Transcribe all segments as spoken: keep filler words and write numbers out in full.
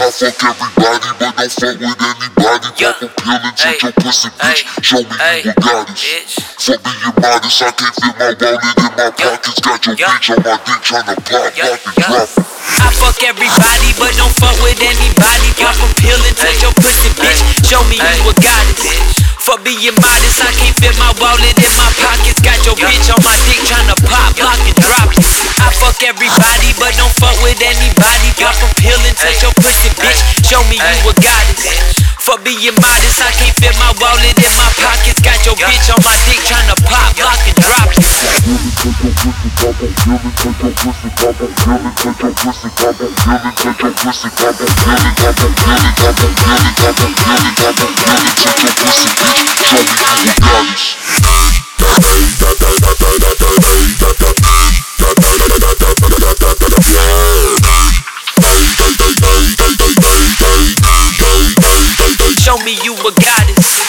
I fuck everybody, but don't fuck with anybody. Yeah. Pop a pill and take Ay. your pussy, bitch. Ay. Show me Ay. you a goddess. Bitch. Fuck being modest, I can't fit my wallet in my pockets. Got your Yeah. bitch on my dick tryna pop, Yeah. lock and Yeah. drop it. I fuck everybody, but don't fuck with anybody. Pop a pill and touch your pussy, bitch. Show me you a goddess. For being modest, I can't fit my wallet in my pockets. Got your bitch on my dick tryna pop, lock and drop it. I fuck everybody, but don't fuck with anybody. Pop a pill and touch your pussy, bitch. Show me you a goddess. For being modest, I can't fit my wallet in my pockets. Got your bitch on my dick tryna pop, lock and drop it. Show me you a goddess.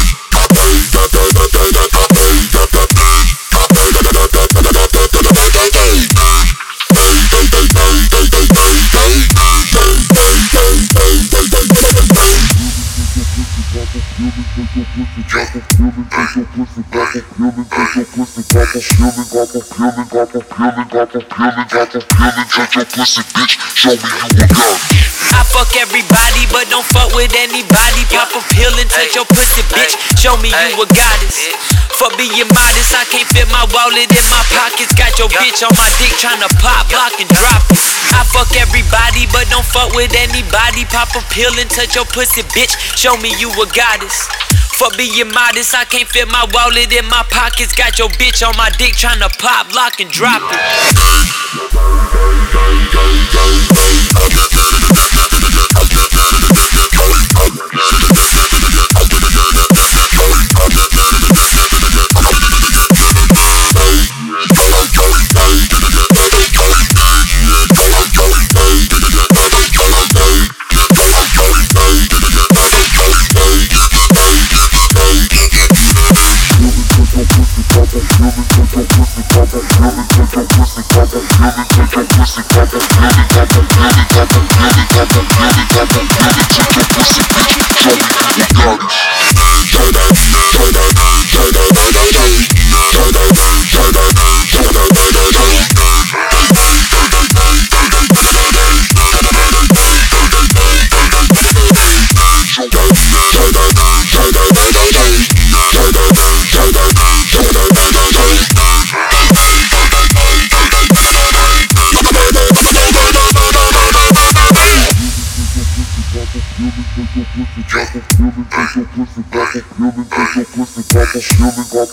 I fuck everybody, but don't fuck with anybody. Pop a pill and touch your pussy, bitch. Show me you a goddess. For being modest, I can't fit my wallet in my pockets. Got your bitch on my dick tryna pop, lock and drop it. I fuck everybody, but don't fuck with anybody. Pop a pill and touch your pussy, bitch. Show me you a goddess. For being modest, I can't fit my wallet in my pockets. Got your bitch on my dick tryna pop, lock and drop it.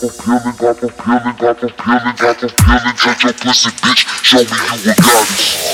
Show me you a goddess.